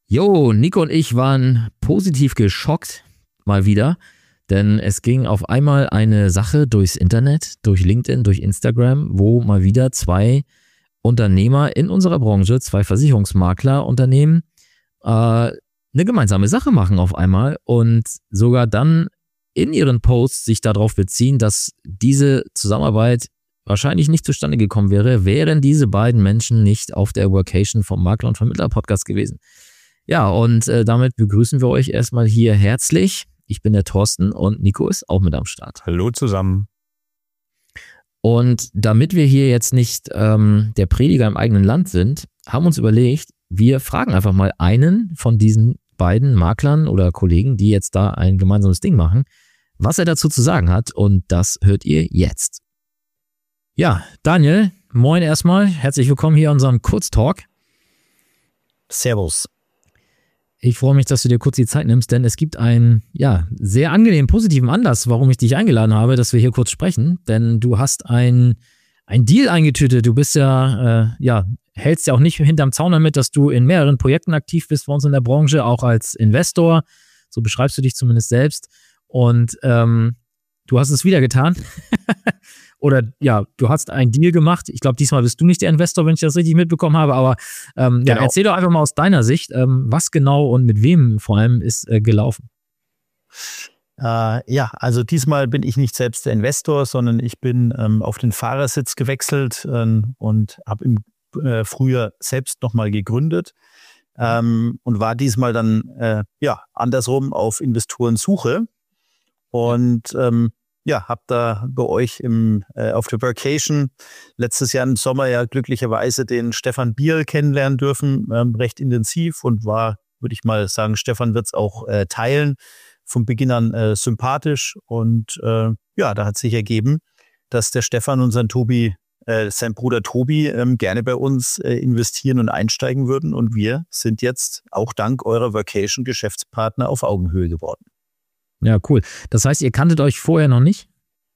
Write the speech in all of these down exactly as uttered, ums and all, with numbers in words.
Jo, Nico und ich waren positiv geschockt, mal wieder, denn es ging auf einmal eine Sache durchs Internet, durch LinkedIn, durch Instagram, wo mal wieder zwei Unternehmer in unserer Branche, zwei Versicherungsmaklerunternehmen, äh, eine gemeinsame Sache machen auf einmal und sogar dann in ihren Posts sich darauf beziehen, dass diese Zusammenarbeit wahrscheinlich nicht zustande gekommen wäre, wären diese beiden Menschen nicht auf der Workation vom Makler und Vermittler Podcast gewesen. Ja, und äh, damit begrüßen wir euch erstmal hier herzlich. Ich bin der Thorsten und Nico ist auch mit am Start. Hallo zusammen. Und damit wir hier jetzt nicht ähm, der Prediger im eigenen Land sind, haben uns überlegt, wir fragen einfach mal einen von diesen beiden Maklern oder Kollegen, die jetzt da ein gemeinsames Ding machen, was er dazu zu sagen hat. Und das hört ihr jetzt. Ja, Daniel, moin erstmal. Herzlich willkommen hier in unserem Kurztalk. Servus. Ich freue mich, dass du dir kurz die Zeit nimmst, denn es gibt einen ja, sehr angenehmen, positiven Anlass, warum ich dich eingeladen habe, dass wir hier kurz sprechen. Denn du hast ein, ein Deal eingetütet. Du bist ja, äh, ja, hältst ja auch nicht hinterm Zaun damit, dass du in mehreren Projekten aktiv bist bei uns in der Branche, auch als Investor. So beschreibst du dich zumindest selbst. Und ähm, du hast es wieder getan. Oder ja, du hast einen Deal gemacht. Ich glaube, diesmal bist du nicht der Investor, wenn ich das richtig mitbekommen habe. Aber ähm, genau. ja, erzähl doch einfach mal aus deiner Sicht, ähm, was genau und mit wem vor allem ist äh, gelaufen. Äh, ja, also diesmal bin ich nicht selbst der Investor, sondern ich bin ähm, auf den Fahrersitz gewechselt ähm, und habe im äh, Frühjahr selbst nochmal gegründet ähm, und war diesmal dann äh, ja andersrum auf Investorensuche. Und ähm, ja, habe da bei euch im, äh, auf der Workation letztes Jahr im Sommer ja glücklicherweise den Stefan Bierl kennenlernen dürfen, ähm, recht intensiv und war, würde ich mal sagen, Stefan wird es auch äh, teilen, von Beginn an äh, sympathisch und äh, ja, da hat sich ergeben, dass der Stefan und sein Tobi, äh, sein Bruder Tobi ähm, gerne bei uns äh, investieren und einsteigen würden und wir sind jetzt auch dank eurer Workation Geschäftspartner auf Augenhöhe geworden. Ja, cool. Das heißt, ihr kanntet euch vorher noch nicht?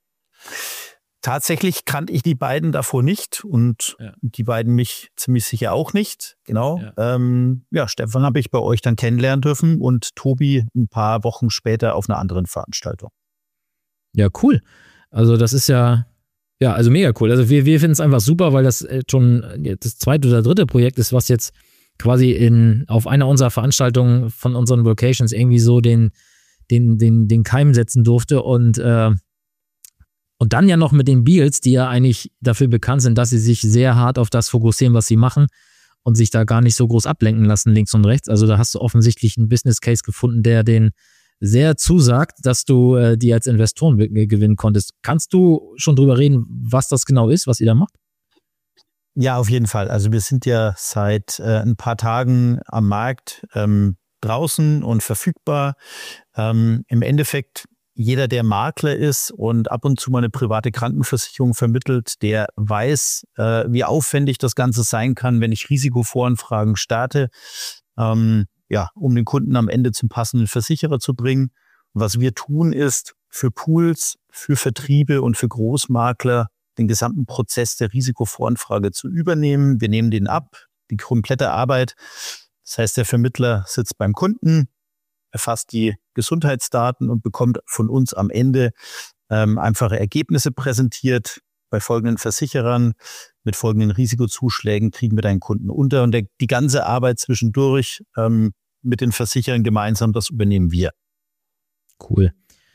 Tatsächlich kannte ich die beiden davor nicht und ja. die beiden mich ziemlich sicher auch nicht. Genau. Ja, ähm, ja Stefan habe ich bei euch dann kennenlernen dürfen und Tobi ein paar Wochen später auf einer anderen Veranstaltung. Ja, cool. Also das ist ja, ja, also mega cool. Also wir, wir finden es einfach super, weil das schon das zweite oder dritte Projekt ist, was jetzt quasi in auf einer unserer Veranstaltungen von unseren Vocations irgendwie so den den, den, den Keim setzen durfte und, äh, und dann ja noch mit den Beals, die ja eigentlich dafür bekannt sind, dass sie sich sehr hart auf das fokussieren, was sie machen und sich da gar nicht so groß ablenken lassen, links und rechts. Also da hast du offensichtlich einen Business Case gefunden, der den sehr zusagt, dass du äh, die als Investoren gewinnen konntest. Kannst du schon drüber reden, was das genau ist, was ihr da macht? Ja, auf jeden Fall. Also wir sind ja seit äh, ein paar Tagen am Markt, ähm, draußen und verfügbar. Ähm, im Endeffekt, jeder, der Makler ist und ab und zu mal eine private Krankenversicherung vermittelt, der weiß, äh, wie aufwendig das Ganze sein kann, wenn ich Risikovoranfragen starte, ähm, ja, um den Kunden am Ende zum passenden Versicherer zu bringen. Und was wir tun, ist für Pools, für Vertriebe und für Großmakler den gesamten Prozess der Risikovoranfrage zu übernehmen. Wir nehmen den ab, die komplette Arbeit. Das heißt, der Vermittler sitzt beim Kunden, erfasst die Gesundheitsdaten und bekommt von uns am Ende ähm, einfache Ergebnisse präsentiert. Bei folgenden Versicherern mit folgenden Risikozuschlägen kriegen wir deinen Kunden unter. Und der, die ganze Arbeit zwischendurch ähm, mit den Versicherern gemeinsam, das übernehmen wir. Cool.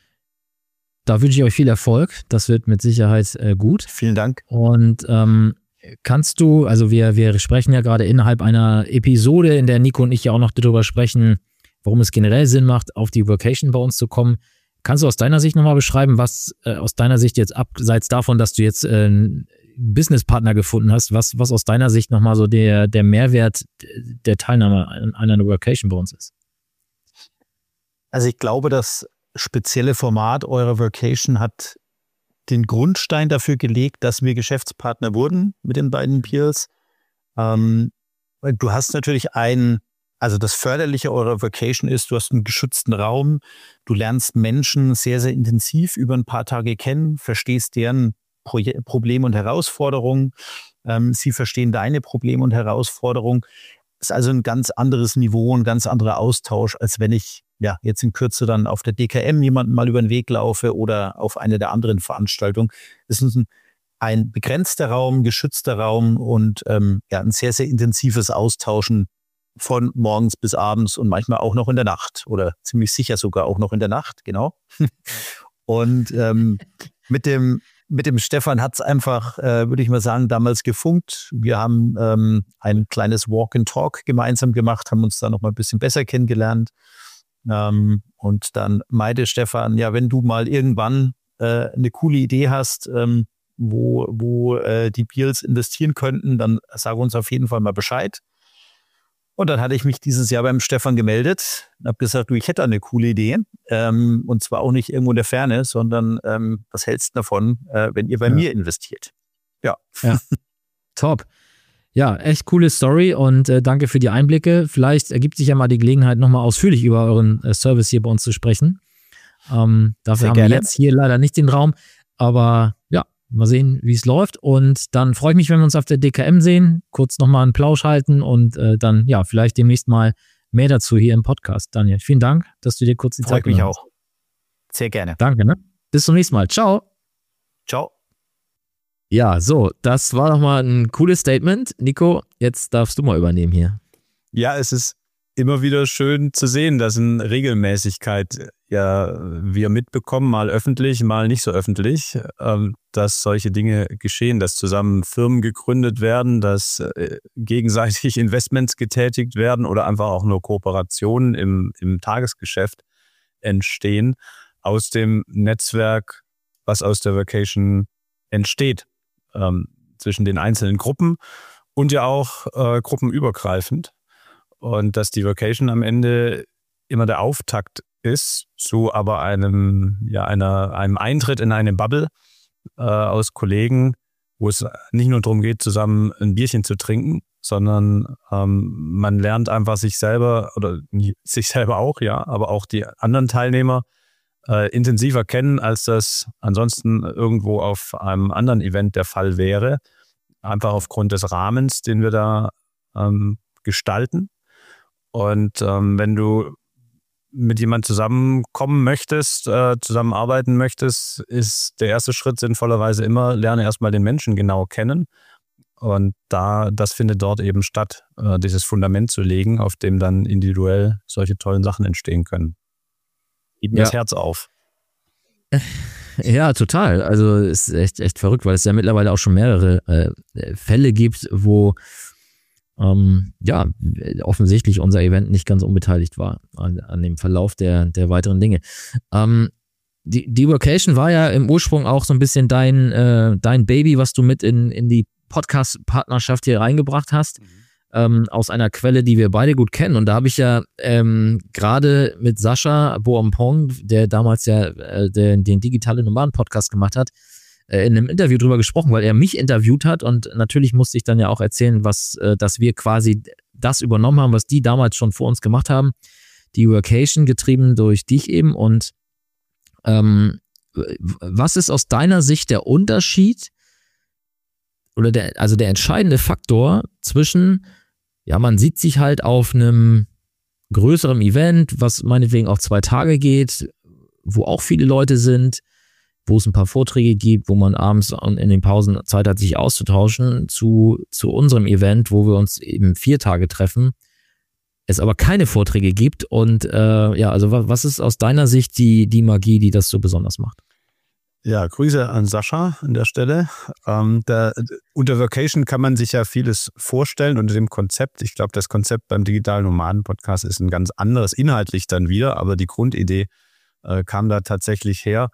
Da wünsche ich euch viel Erfolg. Das wird mit Sicherheit äh, gut. Vielen Dank. Und ähm, kannst du, also wir, wir sprechen ja gerade innerhalb einer Episode, in der Nico und ich ja auch noch darüber sprechen, warum es generell Sinn macht, auf die Workation bei uns zu kommen. Kannst du aus deiner Sicht nochmal beschreiben, was äh, aus deiner Sicht jetzt abseits davon, dass du jetzt äh, einen Businesspartner gefunden hast, was, was aus deiner Sicht nochmal so der, der Mehrwert der Teilnahme an einer Workation bei uns ist? Also ich glaube, das spezielle Format eurer Workation hat den Grundstein dafür gelegt, dass wir Geschäftspartner wurden mit den beiden Peers. Ähm, du hast natürlich ein, also das Förderliche eurer Workation ist, du hast einen geschützten Raum, du lernst Menschen sehr, sehr intensiv über ein paar Tage kennen, verstehst deren Proje- Probleme und Herausforderungen, ähm, sie verstehen deine Probleme und Herausforderungen. ist also ein ganz anderes Niveau, ein ganz anderer Austausch, als wenn ich ja jetzt in Kürze dann auf der D K M jemanden mal über den Weg laufe oder auf eine der anderen Veranstaltungen. Es ist ein, ein begrenzter Raum, geschützter Raum und ähm, ja, ein sehr, sehr intensives Austauschen von morgens bis abends und manchmal auch noch in der Nacht oder ziemlich sicher sogar auch noch in der Nacht, genau. Und ähm, mit dem Mit dem Stefan hat es einfach, äh, würde ich mal sagen, damals gefunkt. Wir haben ähm, ein kleines Walk and Talk gemeinsam gemacht, haben uns da noch mal ein bisschen besser kennengelernt. Ähm, und dann meinte Stefan, ja, wenn du mal irgendwann äh, eine coole Idee hast, ähm, wo, wo äh, die Beals investieren könnten, dann sag uns auf jeden Fall mal Bescheid. Und dann hatte ich mich dieses Jahr beim Stefan gemeldet und habe gesagt, du, ich hätte eine coole Idee. Ähm, und zwar auch nicht irgendwo in der Ferne, sondern ähm, was hältst du davon, äh, wenn ihr bei ja. mir investiert? Ja. ja. Top. Ja, echt coole Story und äh, danke für die Einblicke. Vielleicht ergibt sich ja mal die Gelegenheit, nochmal ausführlich über euren äh, Service hier bei uns zu sprechen. Ähm, dafür Sehr haben gerne. wir jetzt hier leider nicht den Raum, aber ja, mal sehen, wie es läuft. Und dann freue ich mich, wenn wir uns auf der D K M sehen, kurz nochmal einen Plausch halten und äh, dann ja, vielleicht demnächst mal mehr dazu hier im Podcast. Daniel, vielen Dank, dass du dir kurz die Zeit genommen hast. Freut mich auch. Sehr gerne. Danke, ne? Bis zum nächsten Mal. Ciao. Ciao. Ja, so, das war nochmal ein cooles Statement. Nico, jetzt darfst du mal übernehmen hier. Ja, es ist immer wieder schön zu sehen, dass in Regelmäßigkeit ja wir mitbekommen, mal öffentlich, mal nicht so öffentlich, ähm, dass solche Dinge geschehen, dass zusammen Firmen gegründet werden, dass äh, gegenseitig Investments getätigt werden oder einfach auch nur Kooperationen im, im Tagesgeschäft entstehen aus dem Netzwerk, was aus der Vacation entsteht, ähm, zwischen den einzelnen Gruppen und ja auch äh, gruppenübergreifend. Und dass die Vacation am Ende immer der Auftakt ist zu aber einem, ja, einer, einem Eintritt in eine Bubble äh, aus Kollegen, wo es nicht nur darum geht, zusammen ein Bierchen zu trinken, sondern ähm, man lernt einfach sich selber oder sich selber auch, ja, aber auch die anderen Teilnehmer äh, intensiver kennen, als das ansonsten irgendwo auf einem anderen Event der Fall wäre. Einfach aufgrund des Rahmens, den wir da ähm, gestalten. Und ähm, wenn du mit jemandem zusammenkommen möchtest, äh, zusammenarbeiten möchtest, ist der erste Schritt sinnvollerweise immer, lerne erstmal den Menschen genau kennen. Und da, das findet dort eben statt, äh, dieses Fundament zu legen, auf dem dann individuell solche tollen Sachen entstehen können. Geht mir ja das Herz auf. Ja, total. Also es ist echt, echt verrückt, weil es ja mittlerweile auch schon mehrere äh, Fälle gibt, wo Ähm, ja, offensichtlich unser Event nicht ganz unbeteiligt war an, an dem Verlauf der, der weiteren Dinge. Ähm, die, die Vacation war ja im Ursprung auch so ein bisschen dein, äh, dein Baby, was du mit in, in die Podcast-Partnerschaft hier reingebracht hast, mhm. ähm, aus einer Quelle, die wir beide gut kennen. Und da habe ich ja ähm, gerade mit Sascha Boampong, der damals ja äh, den, den digitale Nomaden-Podcast gemacht hat, in einem Interview drüber gesprochen, weil er mich interviewt hat und natürlich musste ich dann ja auch erzählen, was, dass wir quasi das übernommen haben, was die damals schon vor uns gemacht haben, die Vacation getrieben durch dich eben. Und ähm, was ist aus deiner Sicht der Unterschied oder der, also der entscheidende Faktor zwischen, ja, man sieht sich halt auf einem größeren Event, was meinetwegen auch zwei Tage geht, wo auch viele Leute sind, wo es ein paar Vorträge gibt, wo man abends in den Pausen Zeit hat, sich auszutauschen, zu, zu unserem Event, wo wir uns eben vier Tage treffen, es aber keine Vorträge gibt. Und äh, ja, also was, was ist aus deiner Sicht die, die Magie, die das so besonders macht? Ja, Grüße an Sascha an der Stelle. Ähm, da, unter Vacation kann man sich ja vieles vorstellen unter dem Konzept. Ich glaube, das Konzept beim Digitalen Nomaden-Podcast ist ein ganz anderes, inhaltlich dann wieder, aber die Grundidee äh, kam da tatsächlich her.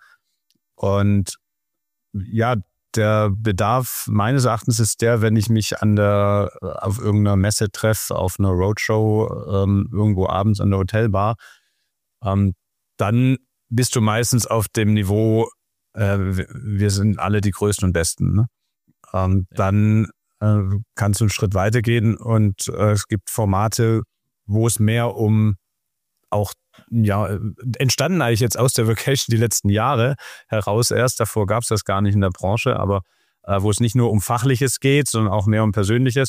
Und ja, der Bedarf meines Erachtens ist der, wenn ich mich an der auf irgendeiner Messe treffe, auf einer Roadshow, ähm, irgendwo abends an der Hotelbar, ähm, dann bist du meistens auf dem Niveau, äh, wir sind alle die Größten und Besten. Ne? Ähm, ja. Dann äh, kannst du einen Schritt weitergehen und äh, es gibt Formate, wo es mehr um auch ja, entstanden eigentlich jetzt aus der Vacation die letzten Jahre heraus erst. Davor gab es das gar nicht in der Branche, aber äh, wo es nicht nur um Fachliches geht, sondern auch mehr um Persönliches.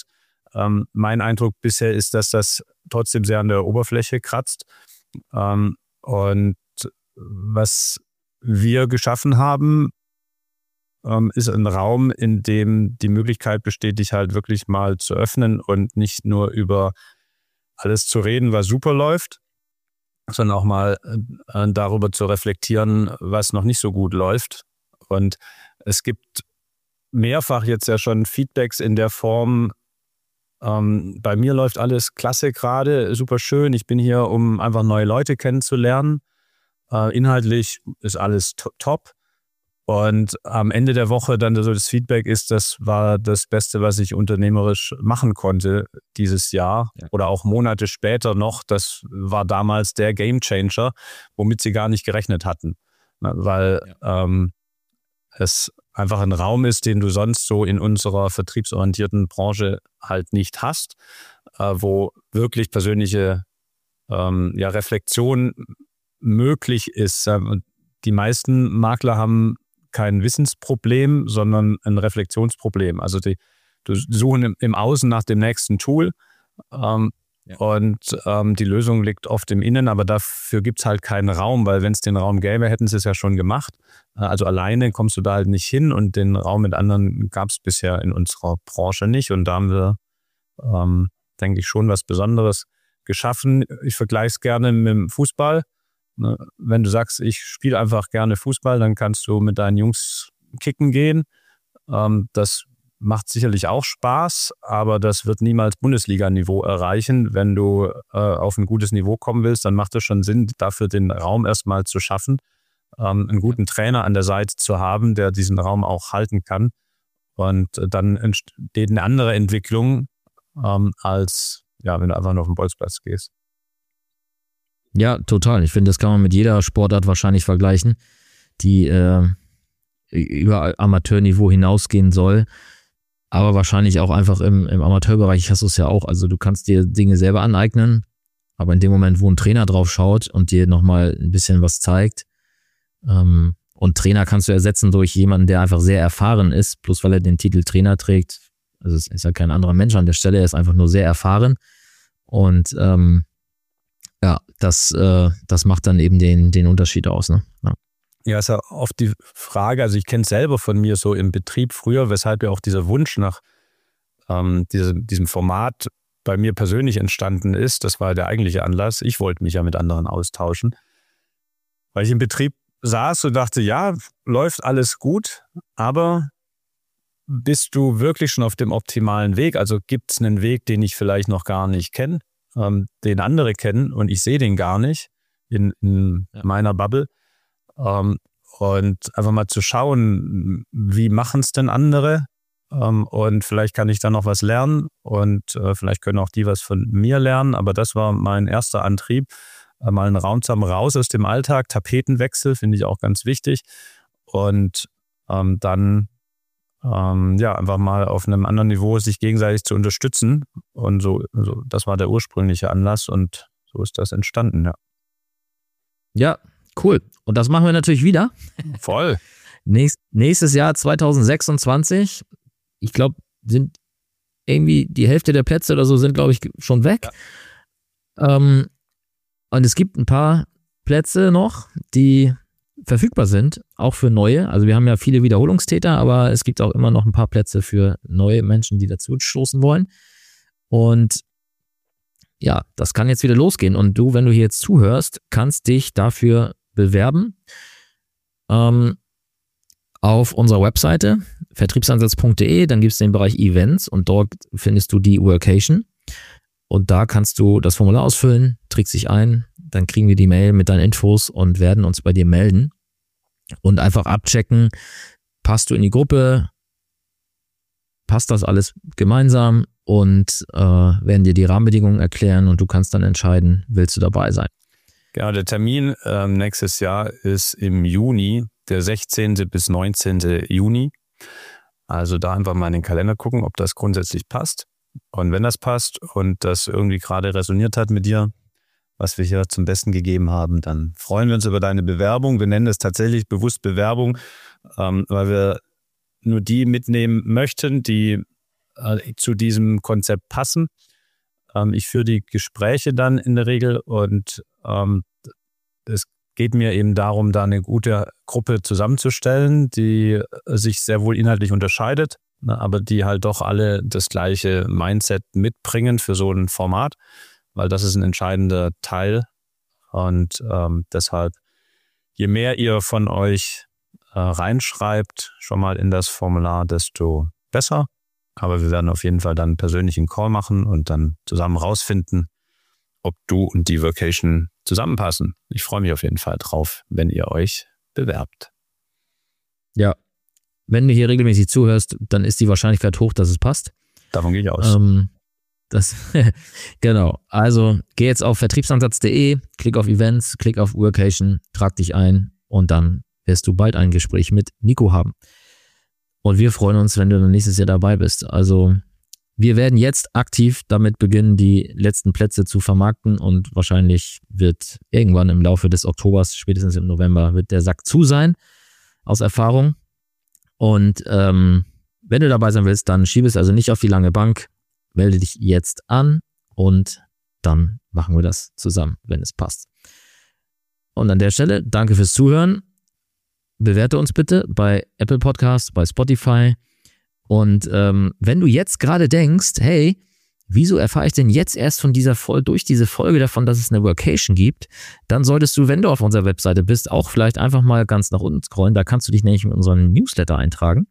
Ähm, mein Eindruck bisher ist, dass das trotzdem sehr an der Oberfläche kratzt. Ähm, und was wir geschaffen haben, ähm, ist ein Raum, in dem die Möglichkeit besteht, dich halt wirklich mal zu öffnen und nicht nur über alles zu reden, was super läuft, sondern auch mal äh, darüber zu reflektieren, was noch nicht so gut läuft. Und es gibt mehrfach jetzt ja schon Feedbacks in der Form, ähm, bei mir läuft alles klasse gerade, super schön, ich bin hier, um einfach neue Leute kennenzulernen. Äh, inhaltlich ist alles to- top. Und am Ende der Woche dann so das Feedback ist, das war das Beste, was ich unternehmerisch machen konnte dieses Jahr ja. Oder auch Monate später noch. Das war damals der Gamechanger, womit sie gar nicht gerechnet hatten. Weil ja. ähm, es einfach ein Raum ist, den du sonst so in unserer vertriebsorientierten Branche halt nicht hast, äh, wo wirklich persönliche ähm, ja, Reflexion möglich ist. Und die meisten Makler haben kein Wissensproblem, sondern ein Reflexionsproblem. Also die, du suchen im, im Außen nach dem nächsten Tool ähm, ja. und ähm, die Lösung liegt oft im Innen, aber dafür gibt es halt keinen Raum, weil wenn es den Raum gäbe, hätten sie es ja schon gemacht. Also alleine kommst du da halt nicht hin und den Raum mit anderen gab es bisher in unserer Branche nicht und da haben wir, ähm, denke ich, schon was Besonderes geschaffen. Ich vergleiche es gerne mit dem Fußball. Wenn du sagst, ich spiele einfach gerne Fußball, dann kannst du mit deinen Jungs kicken gehen. Das macht sicherlich auch Spaß, aber das wird niemals Bundesliga-Niveau erreichen. Wenn du auf ein gutes Niveau kommen willst, dann macht es schon Sinn, dafür den Raum erstmal zu schaffen, einen guten Trainer an der Seite zu haben, der diesen Raum auch halten kann. Und dann entsteht eine andere Entwicklung, als ja, wenn du einfach nur auf den Bolzplatz gehst. Ja, total. Ich finde, das kann man mit jeder Sportart wahrscheinlich vergleichen, die äh, über Amateurniveau hinausgehen soll. Aber wahrscheinlich auch einfach im, im Amateurbereich hast du es ja auch. Also du kannst dir Dinge selber aneignen, aber in dem Moment, wo ein Trainer drauf schaut und dir nochmal ein bisschen was zeigt, ähm, und Trainer kannst du ersetzen durch jemanden, der einfach sehr erfahren ist, bloß weil er den Titel Trainer trägt. Also es ist ja kein anderer Mensch an der Stelle, er ist einfach nur sehr erfahren. Und ähm, ja, das, äh, das macht dann eben den, den Unterschied aus. Ne? Ja. Ja, ist ja oft die Frage, also ich kenne es selber von mir so im Betrieb früher, weshalb ja auch dieser Wunsch nach ähm, diesem, diesem Format bei mir persönlich entstanden ist. Das war der eigentliche Anlass. Ich wollte mich ja mit anderen austauschen. Weil ich im Betrieb saß und dachte, ja, läuft alles gut, aber bist du wirklich schon auf dem optimalen Weg? Also gibt es einen Weg, den ich vielleicht noch gar nicht kenne, ähm, den andere kennen und ich sehe den gar nicht in, in ja. meiner Bubble. Ähm, und einfach mal zu schauen, wie machen es denn andere? Ähm, und vielleicht kann ich da noch was lernen und äh, vielleicht können auch die was von mir lernen. Aber das war mein erster Antrieb. Äh, mal einen Raum zu haben, raus aus dem Alltag. Tapetenwechsel finde ich auch ganz wichtig. Und ähm, dann ähm, ja einfach mal auf einem anderen Niveau sich gegenseitig zu unterstützen. Und so, so das war der ursprüngliche Anlass und so ist das entstanden, ja. Ja, cool. Und das machen wir natürlich wieder. Voll. Nächst, nächstes Jahr zwanzig sechsundzwanzig, ich glaube, sind irgendwie die Hälfte der Plätze oder so sind, glaube ich, schon weg. Ja. Ähm, und es gibt ein paar Plätze noch, die verfügbar sind, auch für neue. Also wir haben ja viele Wiederholungstäter, aber es gibt auch immer noch ein paar Plätze für neue Menschen, die dazu stoßen wollen. Und ja, das kann jetzt wieder losgehen. Und du, wenn du hier jetzt zuhörst, kannst dich dafür bewerben. Ähm, auf unserer Webseite vertriebsansatz punkt de, dann gibt es den Bereich Events und dort findest du die Workation. Und da kannst du das Formular ausfüllen, trägst dich ein, dann kriegen wir die Mail mit deinen Infos und werden uns bei dir melden und einfach abchecken, passt du in die Gruppe, passt das alles gemeinsam und äh, werden dir die Rahmenbedingungen erklären und du kannst dann entscheiden, willst du dabei sein. Genau, der Termin äh, nächstes Jahr ist im Juni, der sechzehnten bis neunzehnten Juni. Also da einfach mal in den Kalender gucken, ob das grundsätzlich passt. Und wenn das passt und das irgendwie gerade resoniert hat mit dir, was wir hier zum Besten gegeben haben, dann freuen wir uns über deine Bewerbung. Wir nennen es tatsächlich bewusst Bewerbung, ähm, weil wir nur die mitnehmen möchten, die äh, zu diesem Konzept passen. Ähm, ich führe die Gespräche dann in der Regel und ähm, es geht mir eben darum, da eine gute Gruppe zusammenzustellen, die sich sehr wohl inhaltlich unterscheidet, ne, aber die halt doch alle das gleiche Mindset mitbringen für so ein Format, weil das ist ein entscheidender Teil. Und ähm, deshalb, je mehr ihr von euch äh, reinschreibt, schon mal in das Formular, desto besser. Aber wir werden auf jeden Fall dann einen persönlichen Call machen und dann zusammen rausfinden, ob du und die Workation zusammenpassen. Ich freue mich auf jeden Fall drauf, wenn ihr euch bewerbt. Ja, wenn du hier regelmäßig zuhörst, dann ist die Wahrscheinlichkeit hoch, dass es passt. Davon gehe ich aus. Ähm, das, genau. Also geh jetzt auf vertriebsansatz punkt de, klick auf Events, klick auf Workation, trag dich ein und dann wirst du bald ein Gespräch mit Nico haben. Und wir freuen uns, wenn du dann nächstes Jahr dabei bist. Also wir werden jetzt aktiv damit beginnen, die letzten Plätze zu vermarkten und wahrscheinlich wird irgendwann im Laufe des Oktobers, spätestens im November, wird der Sack zu sein, aus Erfahrung. Und ähm, wenn du dabei sein willst, dann schiebe es also nicht auf die lange Bank, melde dich jetzt an und dann machen wir das zusammen, wenn es passt. Und an der Stelle, danke fürs Zuhören. Bewerte uns bitte bei Apple Podcasts, bei Spotify. Und ähm, wenn du jetzt gerade denkst, hey, wieso erfahre ich denn jetzt erst von dieser Folge, durch diese Folge davon, dass es eine Workation gibt, dann solltest du, wenn du auf unserer Webseite bist, auch vielleicht einfach mal ganz nach unten scrollen. Da kannst du dich nämlich in unseren Newsletter eintragen.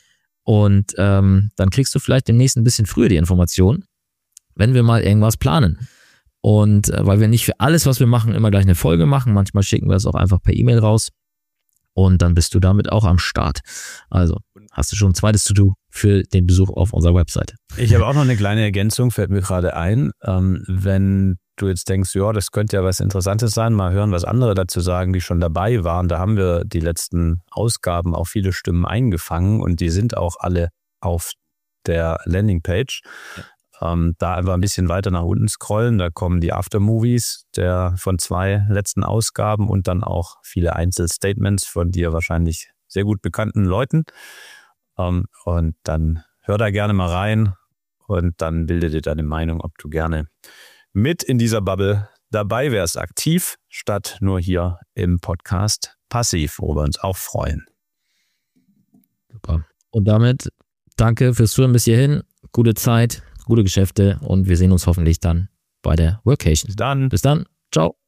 Und ähm, dann kriegst du vielleicht demnächst ein bisschen früher die Information, wenn wir mal irgendwas planen. Und äh, weil wir nicht für alles, was wir machen, immer gleich eine Folge machen. Manchmal schicken wir es auch einfach per E-Mail raus. Und dann bist du damit auch am Start. Also hast du schon ein zweites To-Do für den Besuch auf unserer Webseite. Ich habe auch noch eine kleine Ergänzung, fällt mir gerade ein. Ähm, wenn du jetzt denkst, ja, das könnte ja was Interessantes sein, mal hören, was andere dazu sagen, die schon dabei waren. Da haben wir die letzten Ausgaben auch viele Stimmen eingefangen und die sind auch alle auf der Landingpage. Ja. Ähm, da einfach ein bisschen weiter nach unten scrollen, da kommen die Aftermovies der von zwei letzten Ausgaben und dann auch viele Einzelstatements von dir wahrscheinlich sehr gut bekannten Leuten. Ähm, und dann hör da gerne mal rein und dann bilde dir deine Meinung, ob du gerne mit in dieser Bubble dabei wärst, aktiv, statt nur hier im Podcast passiv, wo wir uns auch freuen. Super. Und damit danke fürs Zuhören bis hierhin. Gute Zeit, gute Geschäfte und wir sehen uns hoffentlich dann bei der Workation. Bis dann. Bis dann. Ciao.